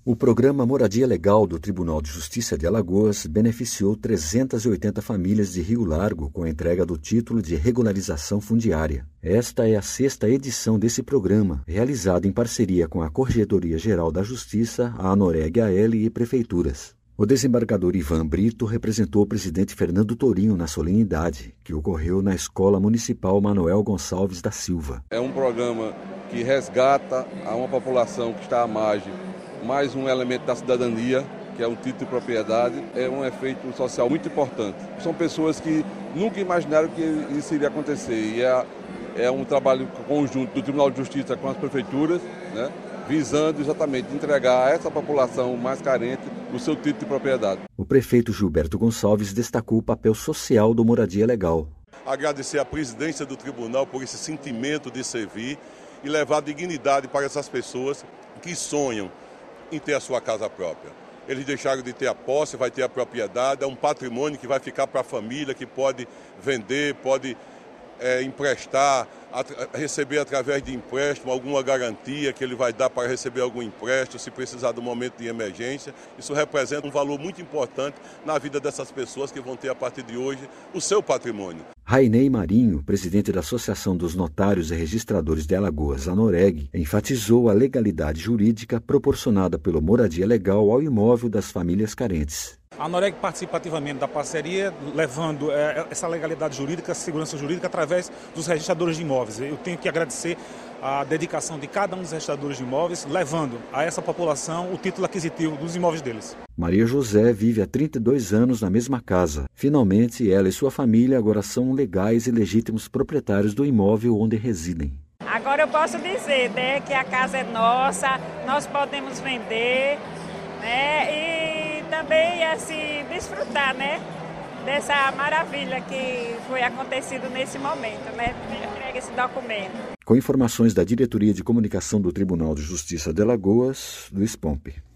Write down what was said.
O programa Moradia Legal do Tribunal de Justiça de Alagoas beneficiou 380 famílias de Rio Largo com a entrega do título de regularização fundiária. Esta é a 6ª edição desse programa, realizado em parceria com a Corregedoria Geral da Justiça, a ANOREG AL e prefeituras. O desembargador Ivan Brito representou o presidente Fernando Tourinho na solenidade, que ocorreu na Escola Municipal Manuel Gonçalves da Silva. É um programa que resgata a uma população que está à margem mais um elemento da cidadania, que é um título de propriedade, é um efeito social muito importante. São pessoas que nunca imaginaram que isso iria acontecer e é um trabalho conjunto do Tribunal de Justiça com as prefeituras, né, visando exatamente entregar a essa população mais carente o seu título de propriedade. O prefeito Gilberto Gonçalves destacou o papel social do Moradia Legal. Agradecer à presidência do tribunal por esse sentimento de servir e levar dignidade para essas pessoas que sonham em ter a sua casa própria. Eles deixaram de ter a posse, vai ter a propriedade, é um patrimônio que vai ficar para a família, que pode vender, pode emprestar, receber através de empréstimo alguma garantia que ele vai dar para receber algum empréstimo, se precisar do momento de emergência. Isso representa um valor muito importante na vida dessas pessoas que vão ter a partir de hoje o seu patrimônio. Rainei Marinho, presidente da Associação dos Notários e Registradores de Alagoas, ANOREG, enfatizou a legalidade jurídica proporcionada pelo Moradia Legal ao imóvel das famílias carentes. A ANOREG participa ativamente da parceria, levando essa legalidade jurídica, segurança jurídica, através dos registradores de imóveis. Eu tenho que agradecer a dedicação de cada um dos registradores de imóveis, levando a essa população o título aquisitivo dos imóveis deles. Maria José vive há 32 anos na mesma casa. Finalmente, ela e sua família agora são legais e legítimos proprietários do imóvel onde residem. Agora eu posso dizer, né, que a casa é nossa, nós podemos vender, né, e também assim desfrutar, né, dessa maravilha que foi acontecido nesse momento, né, entrega esse documento. Com informações da Diretoria de Comunicação do Tribunal de Justiça de Alagoas, Luiz Pompe.